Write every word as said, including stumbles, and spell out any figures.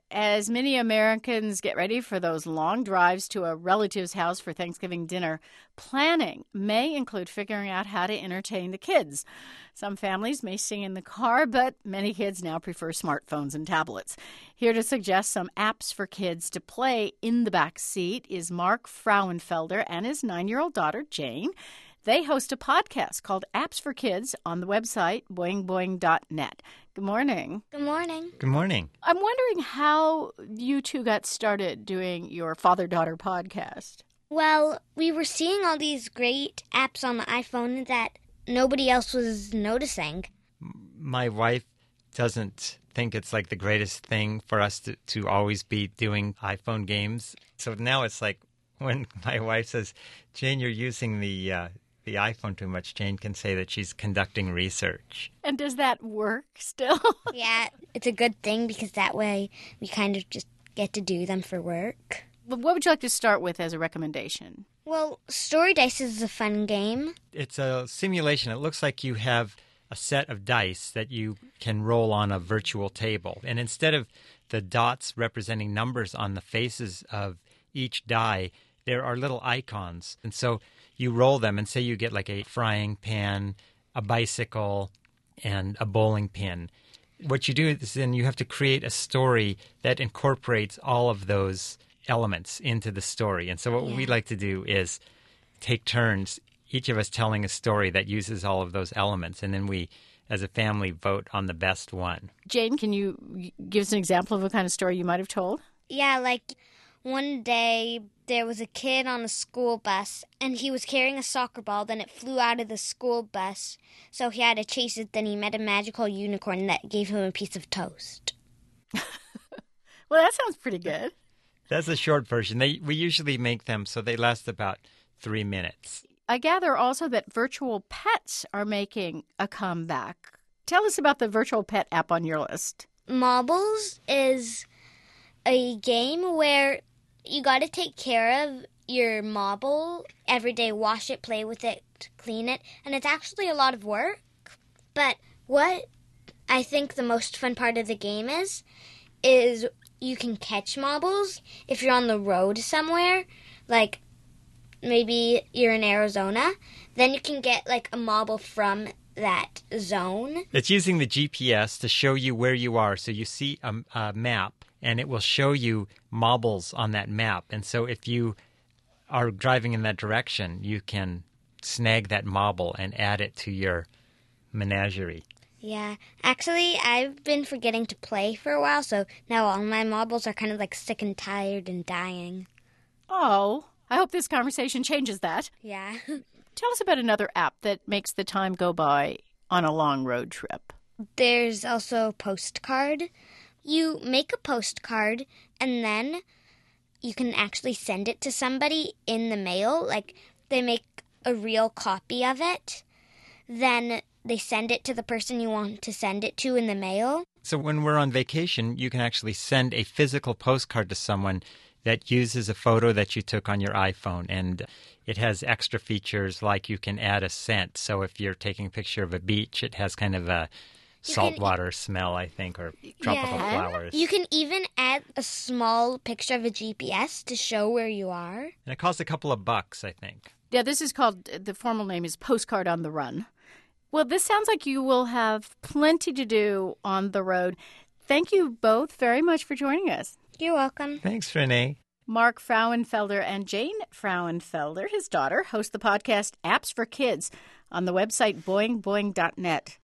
As many Americans get ready for those long drives to a relative's house for Thanksgiving dinner, planning may include figuring out how to entertain the kids. Some families may sing in the car, but many kids now prefer smartphones and tablets. Here to suggest some apps for kids to play in the back seat is Mark Frauenfelder and his nine-year-old daughter, Jane. They host a podcast called Apps for Kids on the website boing boing dot net. Good morning. Good morning. Good morning. I'm wondering how you two got started doing your father-daughter podcast. Well, we were seeing all these great apps on the iPhone that nobody else was noticing. My wife doesn't think it's like the greatest thing for us to, to always be doing iPhone games. So now it's like when my wife says, Jane, you're using the uh, the iPhone too much, Jane can say that she's conducting research. And does that work still? Yeah, it's a good thing because that way we kind of just get to do them for work. What would you like to start with as a recommendation? Well, Story Dice is a fun game. It's a simulation. It looks like you have a set of dice that you can roll on a virtual table. And instead of the dots representing numbers on the faces of each die, there are little icons. And so you roll them and say you get like a frying pan, a bicycle, and a bowling pin. What you do is then you have to create a story that incorporates all of those elements into the story. And so what yeah. we like to do is take turns, each of us telling a story that uses all of those elements. And then we, as a family, vote on the best one. Jane, can you give us an example of what kind of story you might have told? Yeah, like one day there was a kid on a school bus and he was carrying a soccer ball. Then it flew out of the school bus, so he had to chase it. Then he met a magical unicorn that gave him a piece of toast. Well, that sounds pretty good. That's a short version. They we usually make them so they last about three minutes. I gather also that virtual pets are making a comeback. Tell us about the virtual pet app on your list. Marbles is a game where you got to take care of your marble every day, wash it, play with it, clean it, and it's actually a lot of work. But what I think the most fun part of the game is, is you can catch marbles if you're on the road somewhere, like maybe you're in Arizona, then you can get like a marble from that zone. It's using the G P S to show you where you are. So you see a, a map, and it will show you marbles on that map. And so if you are driving in that direction, you can snag that marble and add it to your menagerie. Yeah. Actually, I've been forgetting to play for a while, so now all my marbles are kind of like sick and tired and dying. Oh, I hope this conversation changes that. Yeah. Tell us about another app that makes the time go by on a long road trip. There's also Postcard. You make a postcard, and then you can actually send it to somebody in the mail. Like, they make a real copy of it. Then they send it to the person you want to send it to in the mail. So when we're on vacation, you can actually send a physical postcard to someone that uses a photo that you took on your iPhone. And it has extra features like you can add a scent. So if you're taking a picture of a beach, it has kind of a saltwater smell, I think, or tropical yeah. flowers. You can even add a small picture of a G P S to show where you are. And it costs a couple of bucks, I think. Yeah, this is called, the formal name is Postcard on the Run. Well, this sounds like you will have plenty to do on the road. Thank you both very much for joining us. You're welcome. Thanks, Renee. Mark Frauenfelder and Jane Frauenfelder, his daughter, host the podcast Apps for Kids on the website boing boing dot net.